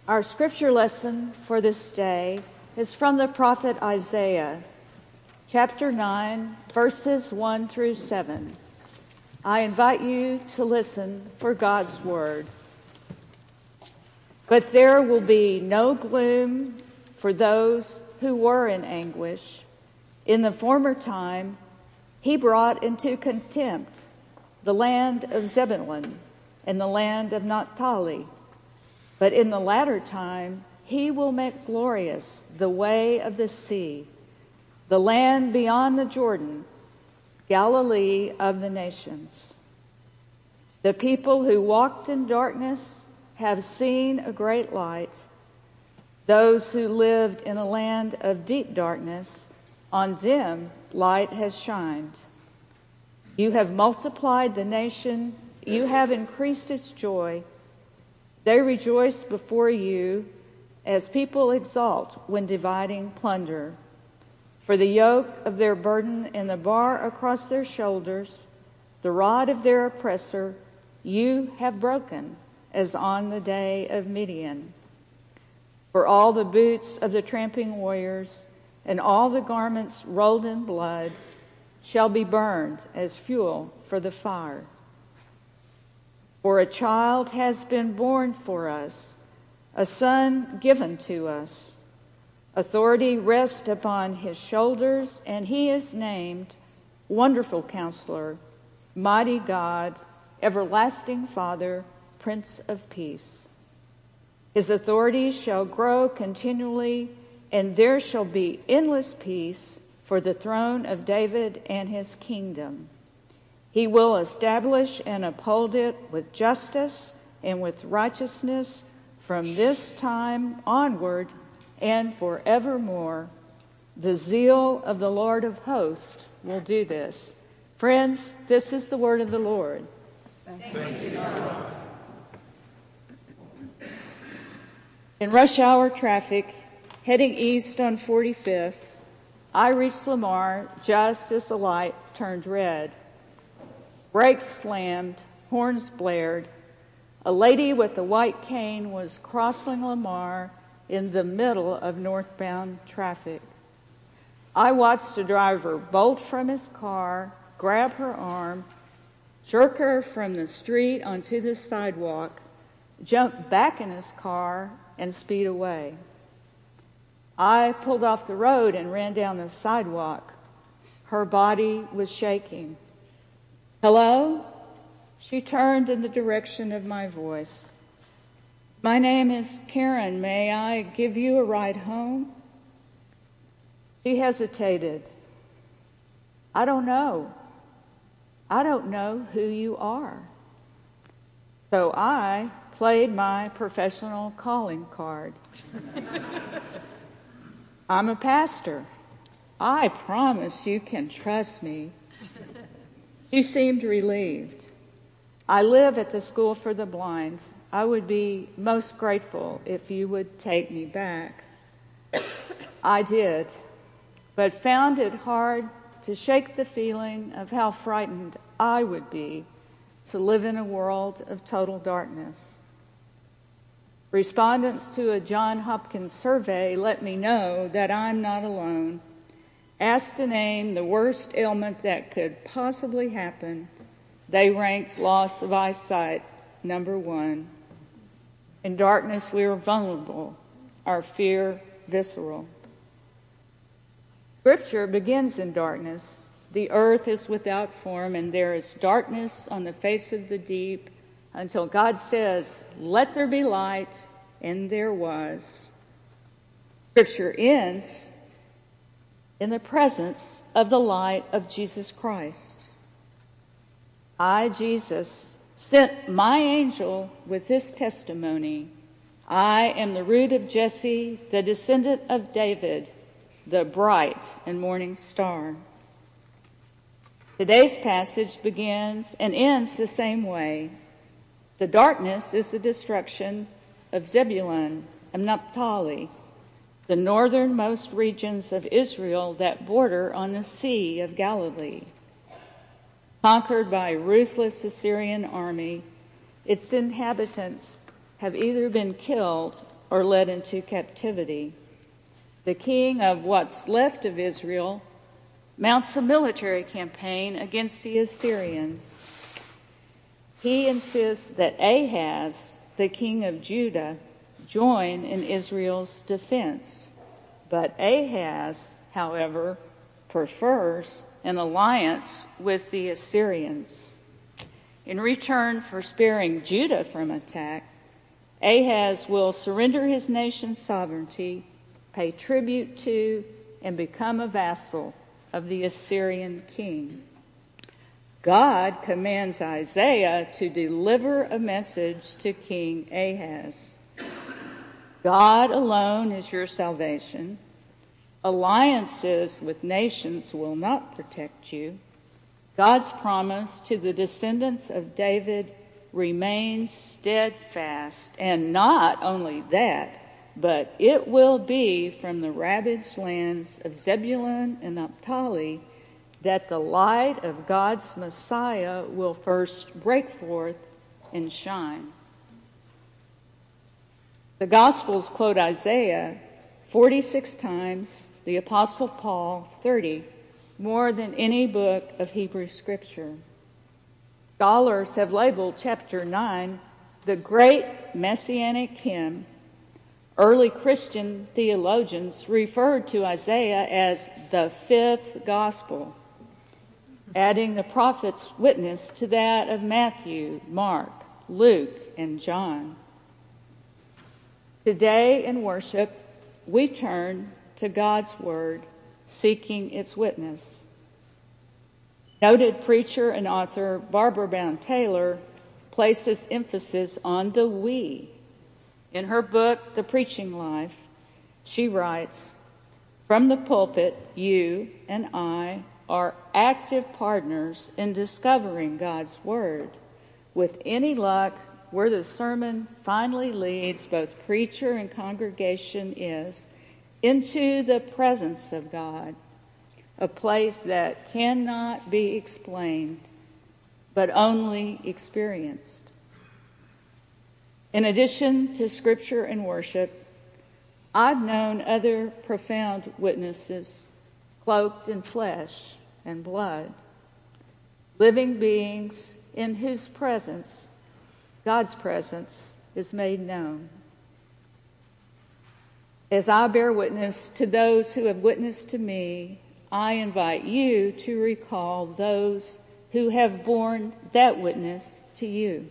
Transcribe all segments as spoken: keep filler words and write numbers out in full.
Our scripture lesson for this day is from the prophet Isaiah, chapter nine, verses one through seven. I invite you to listen for God's word. But there will be no gloom for those who were in anguish. In the former time, he brought into contempt the land of Zebulun and the land of Naphtali. But in the latter time, he will make glorious the way of the sea, the land beyond the Jordan, Galilee of the nations. The people who walked in darkness have seen a great light. Those who lived in a land of deep darkness, on them light has shined. You have multiplied the nation, you have increased its joy. They rejoice before you as people exult when dividing plunder. For the yoke of their burden and the bar across their shoulders, the rod of their oppressor, you have broken, as on the day of Midian. For all the boots of the tramping warriors and all the garments rolled in blood shall be burned as fuel for the fire. For a child has been born for us, a son given to us. Authority rests upon his shoulders, and he is named Wonderful Counselor, Mighty God, Everlasting Father, Prince of Peace. His authority shall grow continually, and there shall be endless peace for the throne of David and his kingdom. He will establish and uphold it with justice and with righteousness from this time onward and forevermore. The zeal of the Lord of hosts will do this. Friends, this is the word of the Lord. Thanks be to God. In rush hour traffic, heading east on forty-fifth, I reached Lamar just as the light turned red. Brakes slammed, horns blared. A lady with a white cane was crossing Lamar in the middle of northbound traffic. I watched the driver bolt from his car, grab her arm, jerk her from the street onto the sidewalk, jump back in his car, and speed away. I pulled off the road and ran down the sidewalk. Her body was shaking. Hello? She turned in the direction of my voice. My name is Karen. May I give you a ride home? She hesitated. I don't know. I don't know who you are. So I played my professional calling card. I'm a pastor. I promise you can trust me. She seemed relieved. I live at the School for the Blind. I would be most grateful if you would take me back. I did, but found it hard to shake the feeling of how frightened I would be to live in a world of total darkness. Respondents to a Johns Hopkins survey let me know that I'm not alone. Asked to name the worst ailment that could possibly happen, they ranked loss of eyesight number one. In darkness, we are vulnerable, our fear visceral. Scripture begins in darkness. The earth is without form, and there is darkness on the face of the deep until God says, "Let there be light," and there was. Scripture ends in the presence of the light of Jesus Christ. I, Jesus, sent my angel with this testimony. I am the root of Jesse, the descendant of David, the bright and morning star. Today's passage begins and ends the same way. The darkness is the destruction of Zebulun and Naphtali, the northernmost regions of Israel that border on the Sea of Galilee. Conquered by a ruthless Assyrian army, its inhabitants have either been killed or led into captivity. The king of what's left of Israel mounts a military campaign against the Assyrians. He insists that Ahaz, the king of Judah, join in Israel's defense. But Ahaz, however, prefers an alliance with the Assyrians. In return for sparing Judah from attack, Ahaz will surrender his nation's sovereignty, pay tribute to, and become a vassal of the Assyrian king. God commands Isaiah to deliver a message to King Ahaz. God alone is your salvation. Alliances with nations will not protect you. God's promise to the descendants of David remains steadfast, and not only that, but it will be from the ravaged lands of Zebulun and Naphtali that the light of God's Messiah will first break forth and shine. The Gospels quote Isaiah forty-six times, the Apostle Paul thirty, more than any book of Hebrew Scripture. Scholars have labeled chapter nine the great messianic hymn. Early Christian theologians referred to Isaiah as the fifth gospel, adding the prophet's witness to that of Matthew, Mark, Luke, and John. Today in worship, we turn to God's Word, seeking its witness. Noted preacher and author Barbara Brown Taylor places emphasis on the we. In her book, The Preaching Life, she writes, "From the pulpit, you and I are active partners in discovering God's Word. With any luck, where the sermon finally leads both preacher and congregation is into the presence of God, a place that cannot be explained, but only experienced." In addition to Scripture and worship, I've known other profound witnesses cloaked in flesh and blood, living beings in whose presence, God's presence, is made known. As I bear witness to those who have witnessed to me, I invite you to recall those who have borne that witness to you.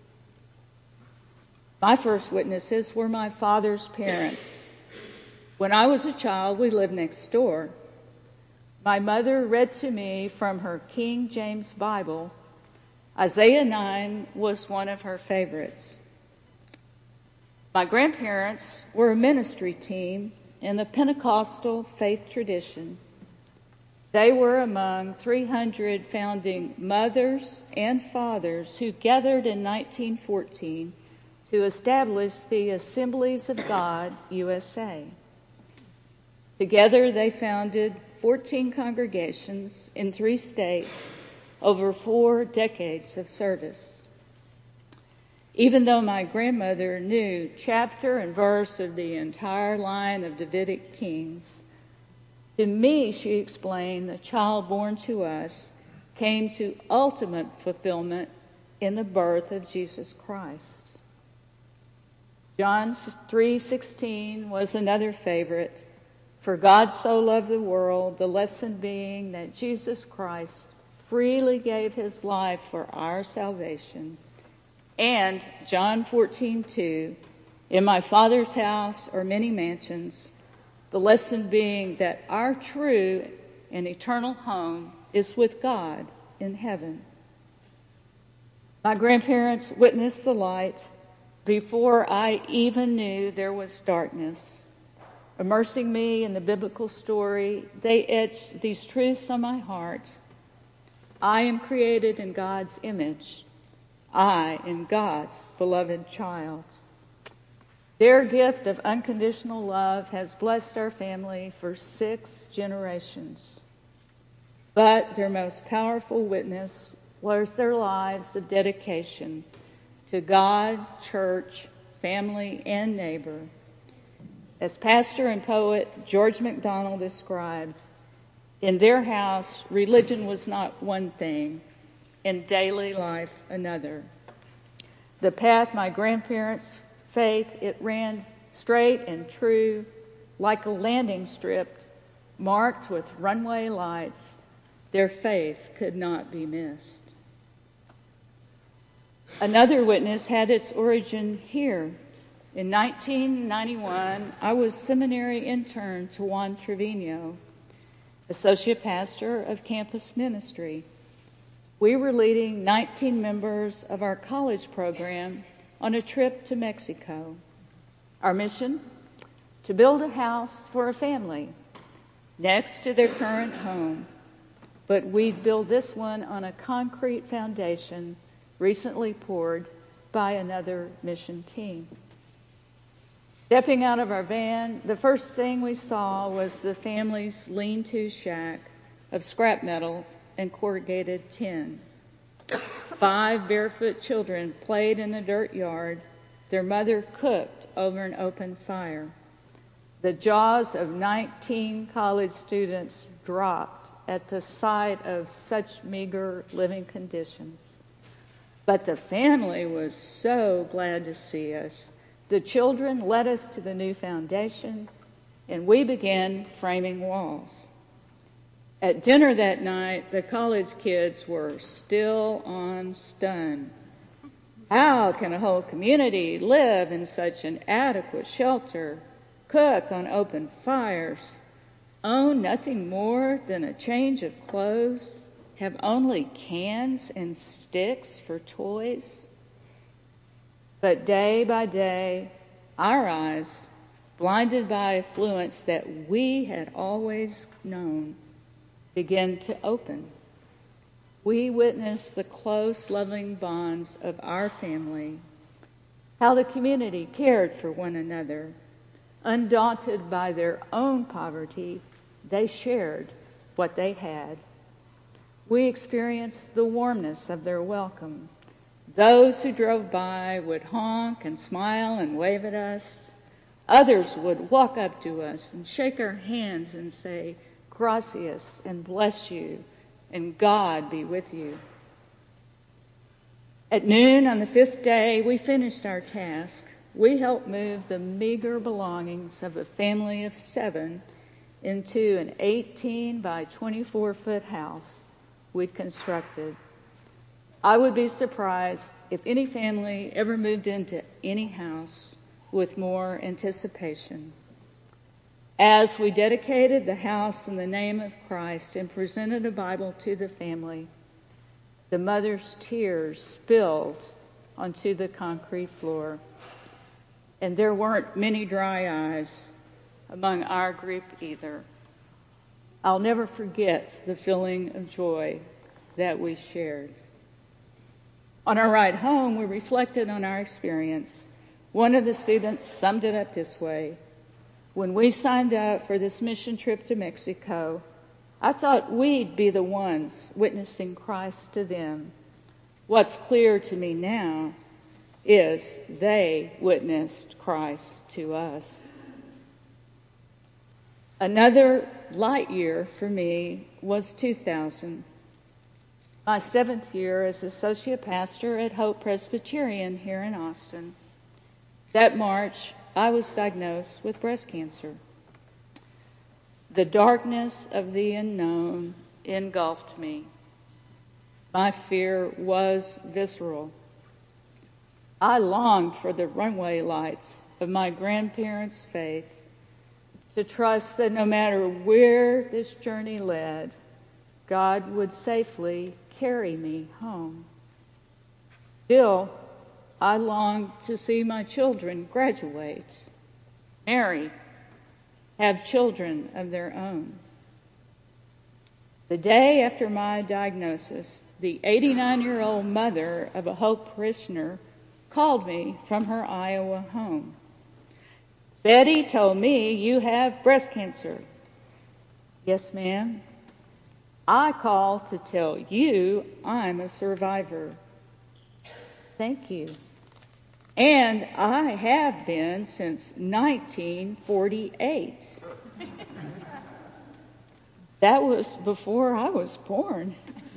My first witnesses were my father's parents. When I was a child, we lived next door. My mother read to me from her King James Bible. Isaiah nine was one of her favorites. My grandparents were a ministry team in the Pentecostal faith tradition. They were among three hundred founding mothers and fathers who gathered in nineteen fourteen to establish the Assemblies of God, U S A. Together, they founded fourteen congregations in three states over four decades of service. Even though my grandmother knew chapter and verse of the entire line of Davidic kings, to me, she explained, the child born to us came to ultimate fulfillment in the birth of Jesus Christ. John three sixteen was another favorite. For God so loved the world, the lesson being that Jesus Christ freely gave his life for our salvation. And John fourteen two, in my Father's house are many mansions, the lesson being that our true and eternal home is with God in heaven. My grandparents witnessed the light before I even knew there was darkness. Immersing me in the biblical story, they etched these truths on my heart. I am created in God's image. I am God's beloved child. Their gift of unconditional love has blessed our family for six generations. But their most powerful witness was their lives of dedication to God, church, family, and neighbor As pastor and poet George MacDonald described, in their house, religion was not one thing, in daily life another. The path my grandparents' faith, it ran straight and true, like a landing strip marked with runway lights. Their faith could not be missed. Another witness had its origin here. In nineteen ninety-one, I was seminary intern to Juan Trevino, associate pastor of campus ministry. We were leading nineteen members of our college program on a trip to Mexico. Our mission? To build a house for a family next to their current home. But we'd build this one on a concrete foundation recently poured by another mission team. Stepping out of our van, the first thing we saw was the family's lean-to shack of scrap metal and corrugated tin. Five barefoot children played in the dirt yard. Their mother cooked over an open fire. The jaws of nineteen college students dropped at the sight of such meager living conditions. But the family was so glad to see us. The children led us to the new foundation, and we began framing walls. At dinner that night, the college kids were still on stun. How can a whole community live in such an adequate shelter, cook on open fires, own nothing more than a change of clothes, have only cans and sticks for toys? But day by day, our eyes, blinded by affluence that we had always known, began to open. We witnessed the close, loving bonds of our family, how the community cared for one another. Undaunted by their own poverty, they shared what they had. We experienced the warmness of their welcome. Those who drove by would honk and smile and wave at us. Others would walk up to us and shake our hands and say, "Gracias," and "bless you," and "God be with you." At noon on the fifth day, we finished our task. We helped move the meager belongings of a family of seven into an eighteen by twenty-four foot house we'd constructed. I would be surprised if any family ever moved into any house with more anticipation. As we dedicated the house in the name of Christ and presented a Bible to the family, the mother's tears spilled onto the concrete floor. And there weren't many dry eyes among our group either. I'll never forget the feeling of joy that we shared. On our ride home, we reflected on our experience. One of the students summed it up this way: when we signed up for this mission trip to Mexico, I thought we'd be the ones witnessing Christ to them. What's clear to me now is they witnessed Christ to us. Another light year for me was two thousand. My seventh year as associate pastor at Hope Presbyterian here in Austin. That March, I was diagnosed with breast cancer. The darkness of the unknown engulfed me. My fear was visceral. I longed for the runway lights of my grandparents' faith, to trust that no matter where this journey led, God would safely carry me home. Still, I longed to see my children graduate, marry, have children of their own. The day after my diagnosis, the eighty-nine-year-old mother of a Hope parishioner called me from her Iowa home. "Betty told me you have breast cancer." "Yes, ma'am." "I called to tell you I'm a survivor." "Thank you." And I have been since nineteen forty-eight. That was before I was born.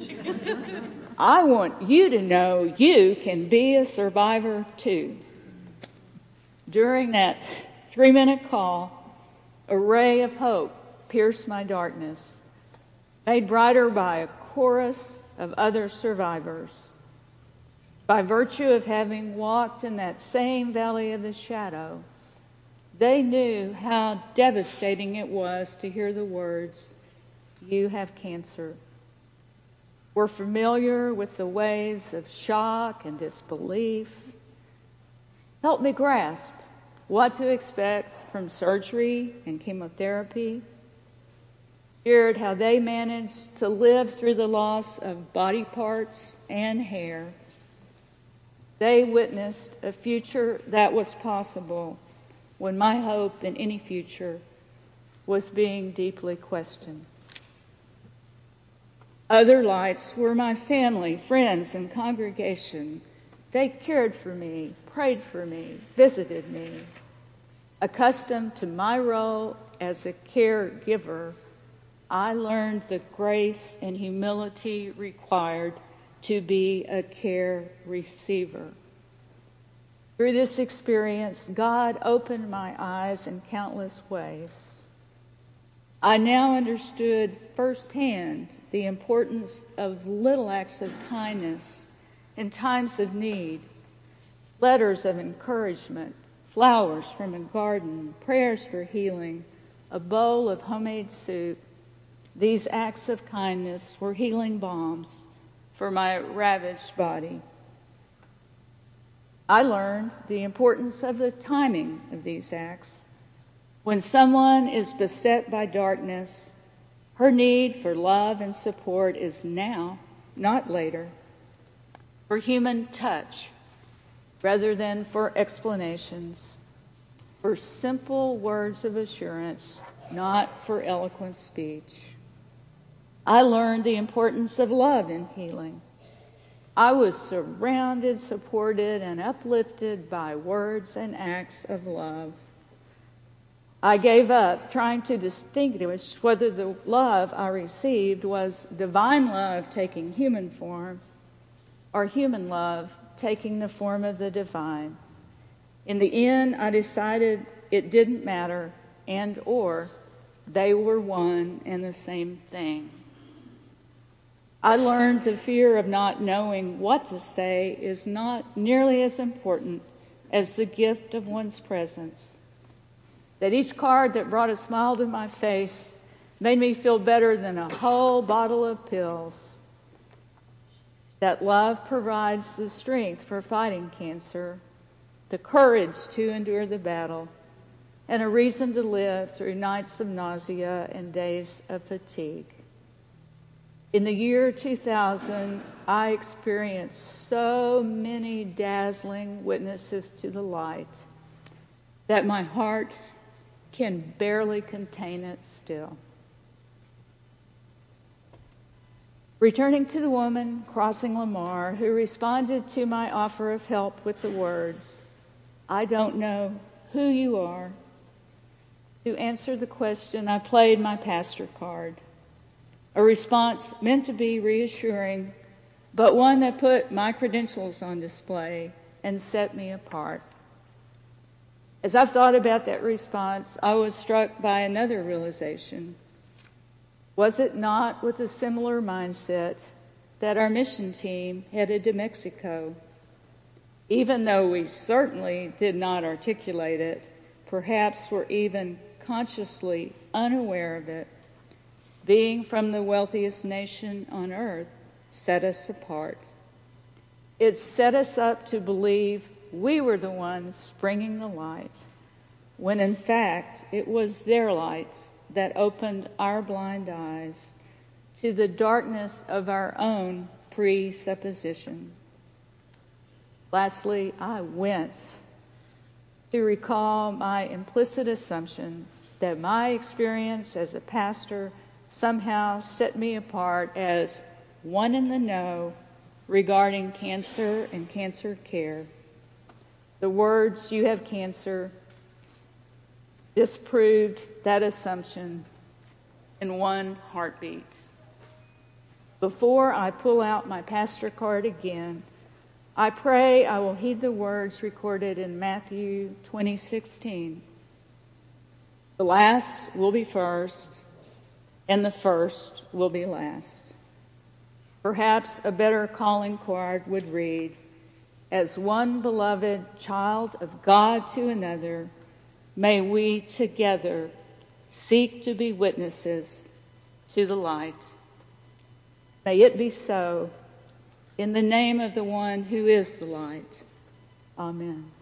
I want you to know you can be a survivor too. During that three-minute call, a ray of hope pierced my darkness, made brighter by a chorus of other survivors. By virtue of having walked in that same valley of the shadow, they knew how devastating it was to hear the words, "You have cancer." Were familiar with the waves of shock and disbelief. Helped me grasp what to expect from surgery and chemotherapy. Shared how they managed to live through the loss of body parts and hair. They witnessed a future that was possible when my hope in any future was being deeply questioned. Other lights were my family, friends, and congregation. They cared for me, prayed for me, visited me. Accustomed to my role as a caregiver, I learned the grace and humility required to be a care receiver. Through this experience, God opened my eyes in countless ways. I now understood firsthand the importance of little acts of kindness in times of need, letters of encouragement, flowers from a garden, prayers for healing, a bowl of homemade soup. These acts of kindness were healing balms for my ravaged body. I learned the importance of the timing of these acts. When someone is beset by darkness, her need for love and support is now, not later. For human touch, rather than for explanations. For simple words of assurance, not for eloquent speech. I learned the importance of love in healing. I was surrounded, supported, and uplifted by words and acts of love. I gave up trying to distinguish whether the love I received was divine love taking human form or human love taking the form of the divine. In the end, I decided it didn't matter and or they were one and the same thing. I learned the fear of not knowing what to say is not nearly as important as the gift of one's presence. That each card that brought a smile to my face made me feel better than a whole bottle of pills. That love provides the strength for fighting cancer, the courage to endure the battle, and a reason to live through nights of nausea and days of fatigue. In the year two thousand, I experienced so many dazzling witnesses to the light that my heart can barely contain it still. Returning to the woman crossing Lamar who responded to my offer of help with the words, "I don't know who you are." To answer the question, I played my pastor card. A response meant to be reassuring, but one that put my credentials on display and set me apart. As I've thought about that response, I was struck by another realization. Was it not with a similar mindset that our mission team headed to Mexico? Even though we certainly did not articulate it, perhaps were even consciously unaware of it, being from the wealthiest nation on earth set us apart. It set us up to believe we were the ones bringing the light, when in fact it was their light that opened our blind eyes to the darkness of our own presupposition. Lastly, I wince to recall my implicit assumption that my experience as a pastor somehow set me apart as one in the know regarding cancer and cancer care. the words "you have cancer" disproved that assumption in one heartbeat. Before I pull out my pastor card again, I pray I will heed the words recorded in Matthew twenty sixteen. The last will be first, and the first will be last. Perhaps a better calling card would read, "As one beloved child of God to another, may we together seek to be witnesses to the light." May it be so, in the name of the one who is the light. Amen.